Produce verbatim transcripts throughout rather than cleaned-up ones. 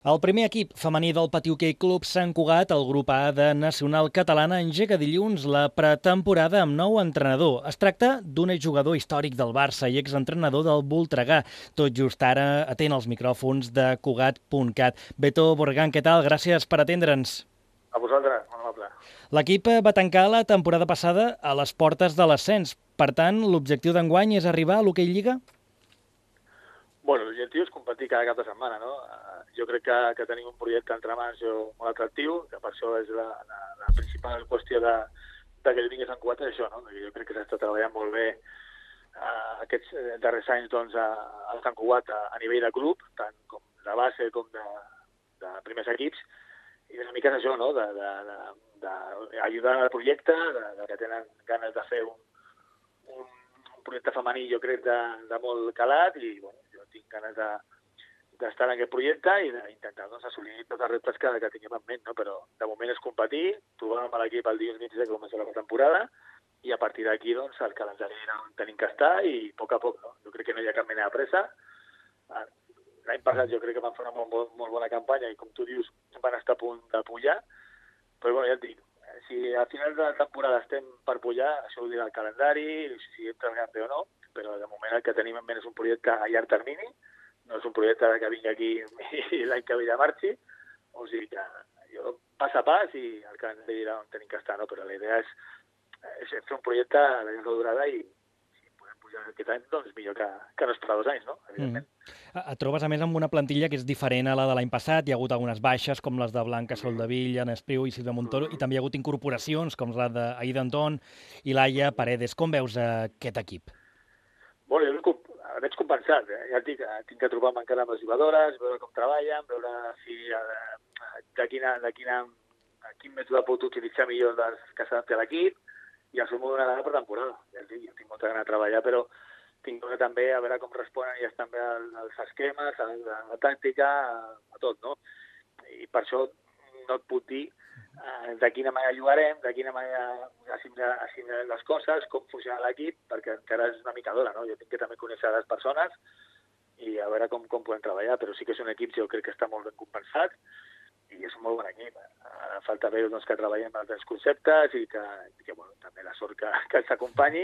El primer equip femení del Patí Hoquei Club Sant Cugat, el grup A de Nacional Catalana, engega dilluns la pretemporada amb nou entrenador. Es tracta d'un exjugador històric del Barça i exentrenador del Voltregà. Tot just ara atén els micròfons de Cugat punt cat. Beto Borregán, què tal? Gràcies per atendre'ns. A vosaltres, molt amable. L'equip va tancar la temporada passada a les portes de l'ascens. Per tant, l'objectiu d'enguany és arribar a l'Hoquei Lliga? Bueno, l'objectiu és competir cada cap de setmana, no? Jo crec que, que tenim un projecte entre mans molt atractiu, que per això és la, la, la principal qüestió de, de que jo vingui a Sant Cugat és això, no? Jo crec que s'està treballant molt bé uh, aquests darrers anys doncs, a, a Sant Cugat a, a nivell de club, tant com de base com de, de primers equips, i una mica és això, no? D'ajudar al projecte, de, de que tenen ganes de fer un, un, un projecte femení, jo crec, de, de molt calat, i bueno, jo tinc ganes de d'estar en aquest projecte i d'intentar doncs, assolir tots els reptes que, que tinguem en ment, no? Però de moment és competir, trobàvem a l'equip el dia vint-i-set que comença la temporada i a partir d'aquí doncs, el calendari on tenim que estar i a poc a poc, no? Jo crec que no hi ha cap mena de pressa. L'any passat jo crec que van fer una molt, molt, molt bona campanya i com tu dius van estar a punt de pujar, però bueno, ja et dic, si a final de la temporada estem per pujar, això ho dirà el calendari, si entrem bé o no, però de moment el que tenim en ment és un projecte a llarg termini, no és un projecte que vingui aquí i l'any que ve ja marxi, o sigui que jo pas a pas i el calendari dirà on tenim que estar, no? Però la idea és, és fer un projecte a la llarga durada i si podem pujar aquest any, doncs millor que, que no esperar dos anys, no? Evidentment. Mm. Et trobes, a més, amb una plantilla que és diferent a la de l'any passat. Hi ha hagut algunes baixes, com les de Blanca Soldevilla, Ana Espriu i Silvia Montoro, mm. i també hi ha hagut incorporacions, com la d'Aida Anton i Laia Paredes. Com veus aquest equip? Bueno, jo el veig compensat, eh? Ja et dic, tinc que trobar-me encara amb les jugadores, veure com treballen, veure si eh, de, quina, de quina, quin mètode pot utilitzar millor dels que s'adapti a l'equip i assumir una gana per temporada. Ja et dic, jo tinc molta gana de treballar, però tinc que també a veure com responen i estan bé els esquemes, a la, a la tàctica, a, a tot, no? I per això no et puc dir eh, de quina manera jugarem, de quina manera assignem les coses, com funciona l'equip, perquè encara és una mica d'hora, no? Jo tinc que també conèixer les persones i a veure com, com podem treballar, però sí que és un equip, jo crec que està molt ben compensat i és un molt bon equip. Ara falta veure doncs, que treballem amb els conceptes i que, i que bueno, també la sort que, que ens acompanyi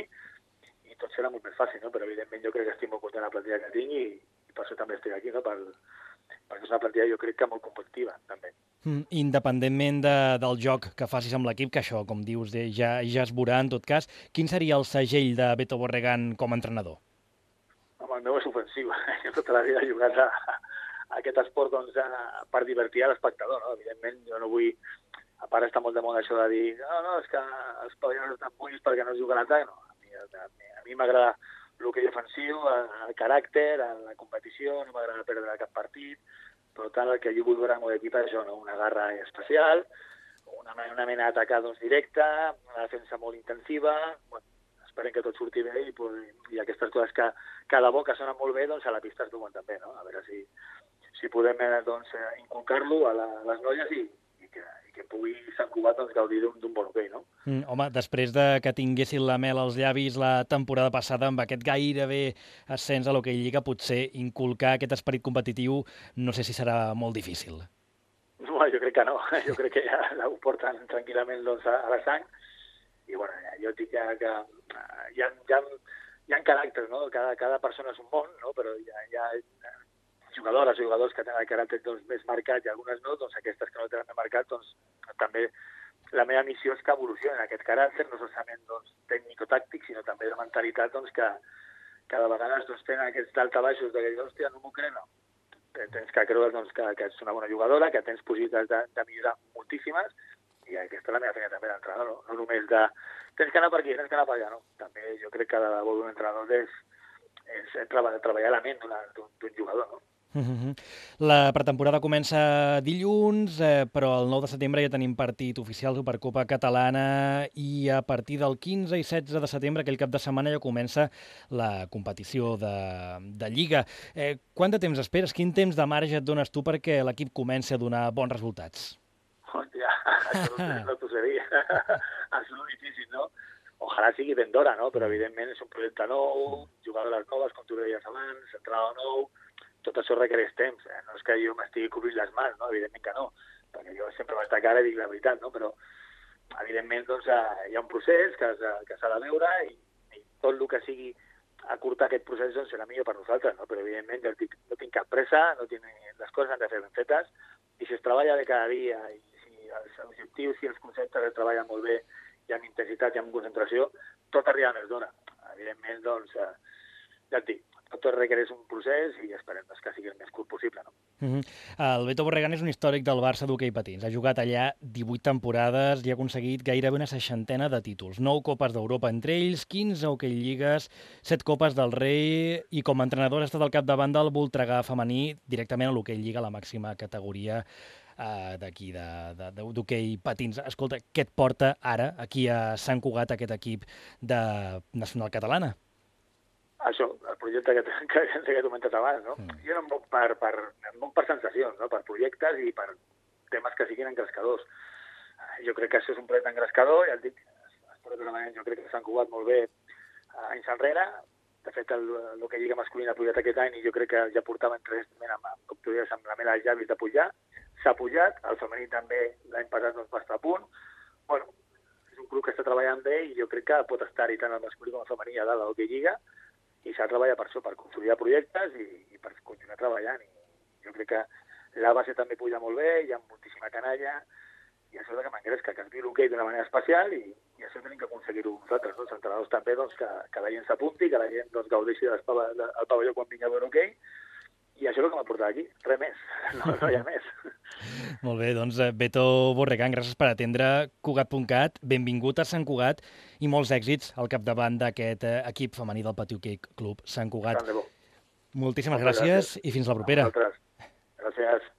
i tot serà molt més fàcil, no? Però evidentment jo crec que estic molt content de la plantilla que tinc i, i per això també estic aquí, no? Per, perquè és una plantilla jo crec que molt competitiva, també. Mm, independentment de, del joc que facis amb l'equip, que això, com dius, eh, ja, ja es veurà en tot cas, quin seria el segell de Beto Borregán com a entrenador? Home, el meu és ofensiu. Jo tota la vida he jugat a, a aquest esport doncs, a, per divertir a l'espectador, no? Evidentment, jo no vull... A part està molt de moda això de dir no, no, és que els pavellons estan buits perquè no es juga a l'atac. No, a mi, a mi m'agrada el que és ofensiu, el caràcter, la competició, no m'agrada perdre cap partit, però tant el que jo vull veure amb l'equip és això, no? Una garra especial, una, una mena d'atacar doncs, directa, una defensa molt intensiva, bueno, esperem que tot surti bé i, i aquestes coses que, que a la boca sonen molt bé, doncs a la pista es duen també, no? A veure si, si podem doncs, inculcar-lo a, la, a les noies i, i, que, i que pugui Sant Cugat doncs, gaudir d'un bon hoquei, no? Mm, home, després de que tinguessin la mel als llavis la temporada passada amb aquest gairebé ascens a l'Hoquei Lliga, potser inculcar aquest esperit competitiu no sé si serà molt difícil. No, jo crec que no. Jo crec que ja ho porten tranquil·lament doncs, a, a la sang. I bueno, jo dic que, que hi, ha, hi, ha, hi ha caràcters, no? Cada, cada persona és un món, no? Però hi ha, hi ha jugadores o jugadors que tenen el caràcter doncs, més marcat i algunes no, doncs aquestes que no tenen més marcat, doncs també la meva missió és que evolucioni aquest caràcter, no solament doncs, tècnico-tàctic, sinó també de mentalitat doncs, que cada vegada doncs, tenen aquests daltabaixos de que, hòstia, no m'ho crec, no. Tens que creure doncs, que, que ets una bona jugadora, que tens possibilitats de, de millorar moltíssimes, i aquesta és la meva feina també d'entrenador, no? No només de tens que anar per aquí, tens que anar per allà, no. També jo crec que la bo d'un entrenador és, és treballar, treballar la ment d'un jugador, no? Uh-huh. La pretemporada comença dilluns, eh, però el nou de setembre ja tenim partit oficial Supercopa Catalana i a partir del quinze i setze de setembre, aquell cap de setmana, ja comença la competició de, de Lliga. Eh, quant de temps esperes? Quin temps de marge et dones tu perquè l'equip comenci a donar bons resultats? Hòstia, això no t'ho sé dir. És molt difícil, no? Ojalà sigui ben d'hora, no? Però evidentment és un projecte nou, jugadores noves, com tu deies abans, entrenador nou, tot això requereix temps, eh? No és que jo m'estigui cobrint les mans, no? Evidentment que no, perquè jo sempre vaig estar cara i dic la veritat, no? Però evidentment doncs, hi ha un procés que, que s'ha de veure i, i tot el que sigui acurtar aquest procés doncs, serà millor per nosaltres, no? Però evidentment jo dic, no tinc cap pressa, no tinc, les coses han de ser ben fetes, i si es treballa de cada dia, i si els objectius i els conceptes es treballen molt bé, i amb intensitat i amb concentració, tot arriba més d'hora. Evidentment, doncs, eh, ja et dic, tot requereix un procés i esperem doncs, que sigui el més curt possible, no? Mm-hmm. El Beto Borregan és un històric del Barça d'hoquei patins. Ha jugat allà divuit temporades i ha aconseguit gairebé una seixantena de títols. nou copes d'Europa entre ells, quinze hoquei lligues, set copes del Rei i com a entrenador ha estat al capdavant del Voltregà femení directament a l'hoquei lliga, la màxima categoria uh, d'aquí, d'hoquei patins. Escolta, què et porta ara aquí a Sant Cugat, aquest equip de nacional catalana? Això, el projecte que, que, que he comentat abans, no? Mm. Jo no em moc per, per, em moc per sensacions, no? Per projectes i per temes que siguin engrescadors. Jo crec que això és un projecte engrescador, ja et dic, jo crec que s'han cugat molt bé anys enrere. De fet, el, el que lliga masculina ha pujat aquest any i jo crec que ja portaven tres, amb, com tu dius, amb la mela als llavis de pujar. S'ha pujat, el femení també l'any passat no va estar a punt. Bueno, és un club que està treballant bé i jo crec que pot estar-hi tant el masculí com el femení a dalt del que lliga. I s'ha treballat per això, per consolidar projectes i, i per continuar treballant. I jo crec que la base també puja molt bé, hi ha moltíssima canalla, i això és el que m'engresca, que es viu l'hoquei d'una manera especial i, i això tenim que aconseguir-ho nosaltres, no? Els entrenadors també, doncs, que, que la gent s'apunti, que la gent doncs, gaudeixi del pavelló quan vingui a veure hoquei, i això és el que m'ha portat aquí, res més, no, no hi ha més. Molt bé, doncs Beto Borregan, gràcies per atendre Cugat punt cat, benvingut a Sant Cugat i molts èxits al capdavant d'aquest equip femení del Patí Hoquei Club Sant Cugat. Tant de bo. Moltíssimes gràcies, gràcies i fins la propera. Gràcies.